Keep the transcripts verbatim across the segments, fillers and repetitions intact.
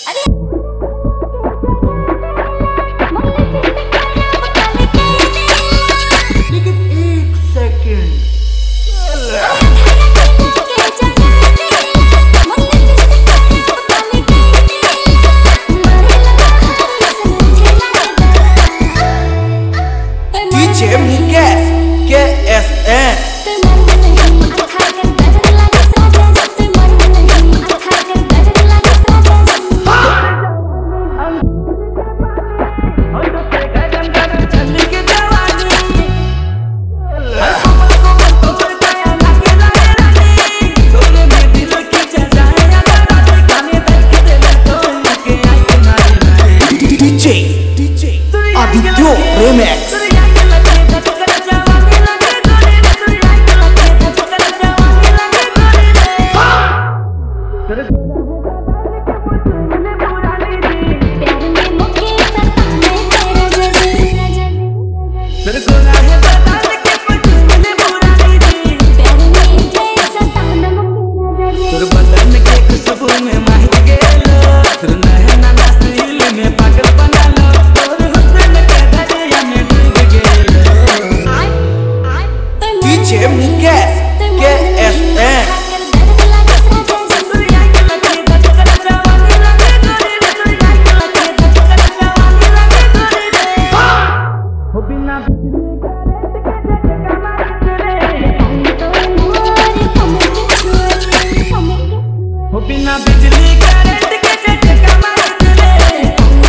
आदित्य रेमैक्स। बिना बिजली करंट के झटका मारत रे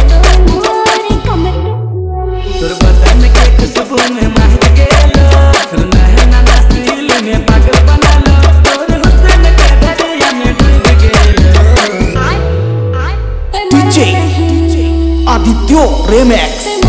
तोर बदन के खुशबू में महक गेलो तोर नहना नसील में पागल बनालो तोर हुस्न के दरिया में डूब गेलो। डीजे आदित्य रेमैक्स।